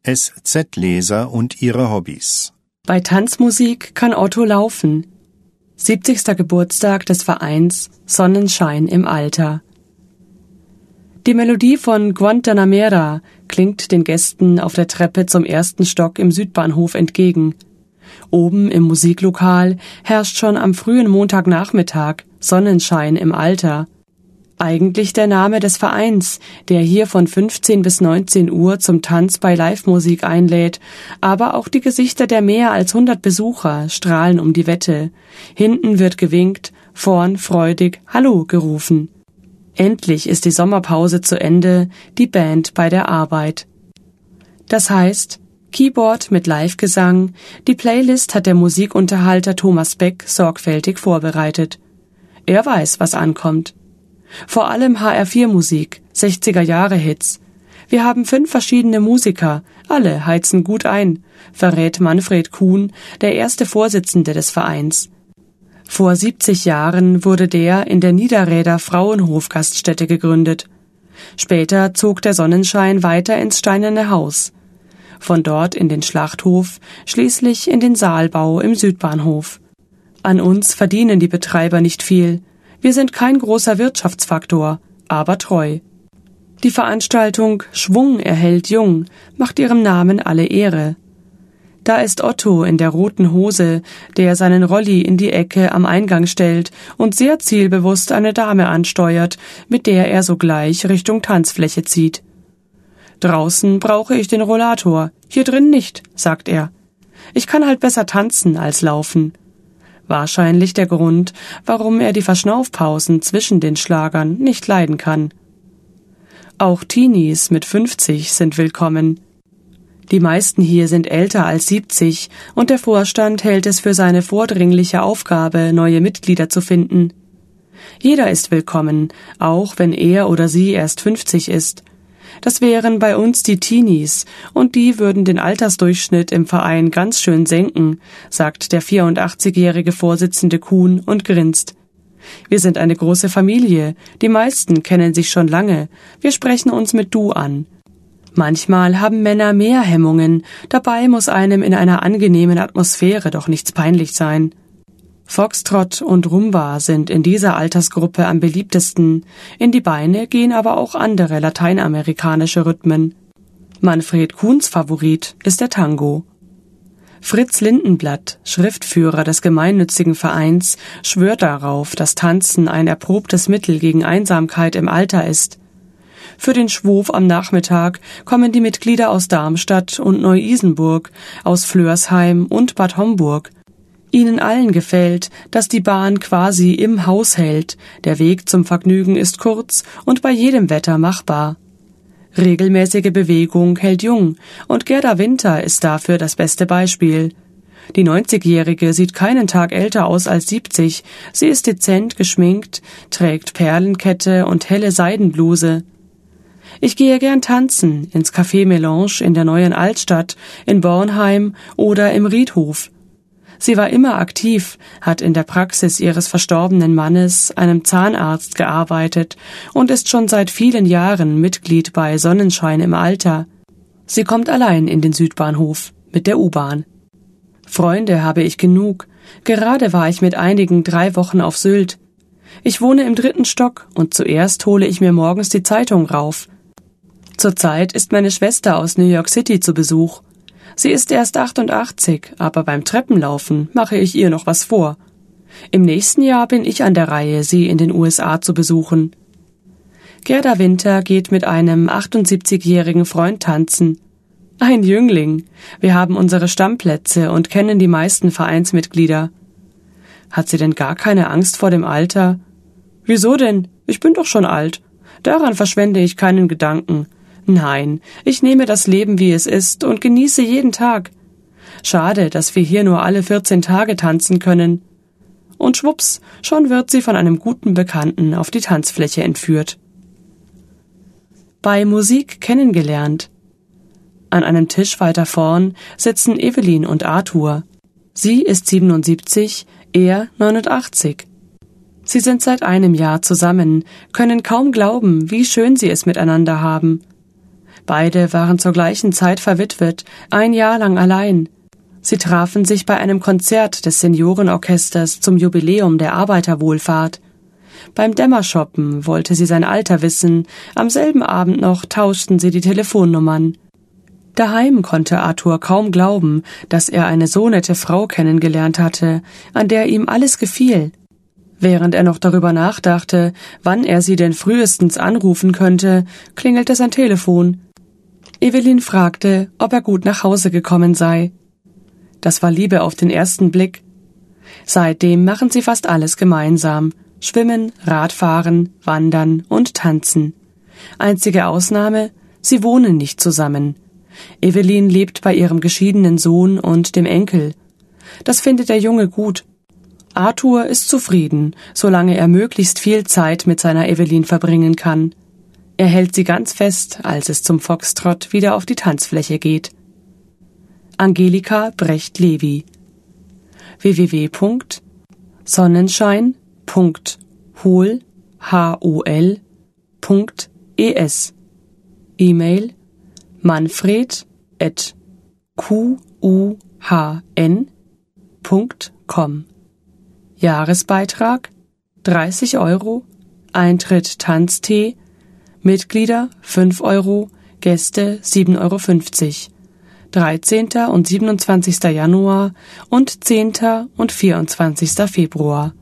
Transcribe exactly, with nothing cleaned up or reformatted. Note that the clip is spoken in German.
S Z-Leser und ihre Hobbys. Bei Tanzmusik kann Otto laufen. siebzigster Geburtstag des Vereins Sonnenschein im Alter. Die Melodie von Guantanamera klingt den Gästen auf der Treppe zum ersten Stock im Südbahnhof entgegen. Oben im Musiklokal herrscht schon am frühen Montagnachmittag Sonnenschein im Alter. Eigentlich der Name des Vereins, der hier von fünfzehn bis neunzehn Uhr zum Tanz bei Live-Musik einlädt, aber auch die Gesichter der mehr als hundert Besucher strahlen um die Wette. Hinten wird gewinkt, vorn freudig Hallo gerufen. Endlich ist die Sommerpause zu Ende, die Band bei der Arbeit. Das heißt, Keyboard mit Live-Gesang, die Playlist hat der Musikunterhalter Thomas Beck sorgfältig vorbereitet. Er weiß, was ankommt. Vor allem H R vier Musik, sechziger-Jahre-Hits. Wir haben fünf verschiedene Musiker, alle heizen gut ein, verrät Manfred Kuhn, der erste Vorsitzende des Vereins. Vor siebzig Jahren wurde der in der Niederräder Frauenhof-Gaststätte gegründet. Später zog der Sonnenschein weiter ins Steinerne Haus. Von dort in den Schlachthof, schließlich in den Saalbau im Südbahnhof. An uns verdienen die Betreiber nicht viel. Wir sind kein großer Wirtschaftsfaktor, aber treu. Die Veranstaltung Schwung erhält Jung macht ihrem Namen alle Ehre. Da ist Otto in der roten Hose, der seinen Rolli in die Ecke am Eingang stellt und sehr zielbewusst eine Dame ansteuert, mit der er sogleich Richtung Tanzfläche zieht. Draußen brauche ich den Rollator, hier drin nicht, sagt er. Ich kann halt besser tanzen als laufen. Wahrscheinlich der Grund, warum er die Verschnaufpausen zwischen den Schlagern nicht leiden kann. Auch Teenies mit fünfzig sind willkommen. Die meisten hier sind älter als siebzig und der Vorstand hält es für seine vordringliche Aufgabe, neue Mitglieder zu finden. Jeder ist willkommen, auch wenn er oder sie erst fünfzig ist. Das wären bei uns die Teenies, und die würden den Altersdurchschnitt im Verein ganz schön senken, sagt der vierundachtzigjährige Vorsitzende Kuhn und grinst. Wir sind eine große Familie, die meisten kennen sich schon lange, wir sprechen uns mit Du an. Manchmal haben Männer mehr Hemmungen, dabei muss einem in einer angenehmen Atmosphäre doch nichts peinlich sein. Foxtrot und Rumba sind in dieser Altersgruppe am beliebtesten, in die Beine gehen aber auch andere lateinamerikanische Rhythmen. Manfred Kuhns Favorit ist der Tango. Fritz Lindenblatt, Schriftführer des gemeinnützigen Vereins, schwört darauf, dass Tanzen ein erprobtes Mittel gegen Einsamkeit im Alter ist. Für den Schwof am Nachmittag kommen die Mitglieder aus Darmstadt und Neu-Isenburg, aus Flörsheim und Bad Homburg. Ihnen allen gefällt, dass die Bahn quasi im Haus hält, der Weg zum Vergnügen ist kurz und bei jedem Wetter machbar. Regelmäßige Bewegung hält jung, und Gerda Winter ist dafür das beste Beispiel. Die neunzigjährige sieht keinen Tag älter aus als siebzig, sie ist dezent geschminkt, trägt Perlenkette und helle Seidenbluse. Ich gehe gern tanzen, ins Café Melange in der neuen Altstadt, in Bornheim oder im Riedhof. Sie war immer aktiv, hat in der Praxis ihres verstorbenen Mannes, einem Zahnarzt, gearbeitet und ist schon seit vielen Jahren Mitglied bei Sonnenschein im Alter. Sie kommt allein in den Südbahnhof, mit der U-Bahn. Freunde habe ich genug. Gerade war ich mit einigen drei Wochen auf Sylt. Ich wohne im dritten Stock und zuerst hole ich mir morgens die Zeitung rauf. Zurzeit ist meine Schwester aus New York City zu Besuch. Sie ist erst achtundachtzig, aber beim Treppenlaufen mache ich ihr noch was vor. Im nächsten Jahr bin ich an der Reihe, sie in den U S A zu besuchen. Gerda Winter geht mit einem achtundsiebzigjährigen Freund tanzen. Ein Jüngling. Wir haben unsere Stammplätze und kennen die meisten Vereinsmitglieder. Hat sie denn gar keine Angst vor dem Alter? Wieso denn? Ich bin doch schon alt. Daran verschwende ich keinen Gedanken. Nein, ich nehme das Leben, wie es ist, und genieße jeden Tag. Schade, dass wir hier nur alle vierzehn Tage tanzen können. Und schwupps, schon wird sie von einem guten Bekannten auf die Tanzfläche entführt. Bei Musik kennengelernt. An einem Tisch weiter vorn sitzen Evelyn und Arthur. Sie ist siebenundsiebzig, er neunundachtzig. Sie sind seit einem Jahr zusammen, können kaum glauben, wie schön sie es miteinander haben. Beide waren zur gleichen Zeit verwitwet, ein Jahr lang allein. Sie trafen sich bei einem Konzert des Seniorenorchesters zum Jubiläum der Arbeiterwohlfahrt. Beim Dämmershoppen wollte sie sein Alter wissen, am selben Abend noch tauschten sie die Telefonnummern. Daheim konnte Arthur kaum glauben, dass er eine so nette Frau kennengelernt hatte, an der ihm alles gefiel. Während er noch darüber nachdachte, wann er sie denn frühestens anrufen könnte, klingelte sein Telefon. Evelyn fragte, ob er gut nach Hause gekommen sei. Das war Liebe auf den ersten Blick. Seitdem machen sie fast alles gemeinsam: Schwimmen, Radfahren, Wandern und Tanzen. Einzige Ausnahme: sie wohnen nicht zusammen. Evelyn lebt bei ihrem geschiedenen Sohn und dem Enkel. Das findet der Junge gut. Arthur ist zufrieden, solange er möglichst viel Zeit mit seiner Evelyn verbringen kann. Er hält sie ganz fest, als es zum Foxtrott wieder auf die Tanzfläche geht. Angelika Brecht-Levi w w w punkt sonnenschein punkt hol punkt es E-Mail manfred at q u h n punkt com. Jahresbeitrag dreißig Euro, Eintritt Tanztee, Mitglieder fünf Euro, Gäste sieben Euro fünfzig. dreizehnter und siebenundzwanzigster Januar und zehnter und vierundzwanzigster Februar.